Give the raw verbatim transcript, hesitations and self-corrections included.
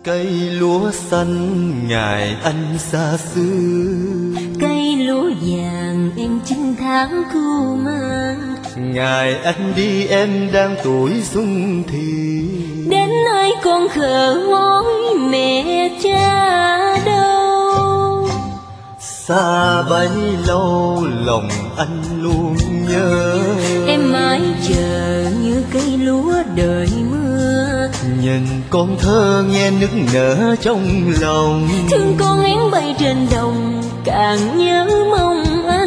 Cây lúa xanh ngày anh xa xứ, cây lúa vàng em chín tháng cu mang. ngày anh đi em đang tuổi xuân thì, đến nơi con khờ mối mẹ cha đâu. xa bấy lâu lòng anh luôn nhớ, em mãi chờ như cây lúa đợi mưa. nhìn con thơ nghe nức nở trong lòng, thương con én bay trên đồng càng nhớ mong anh.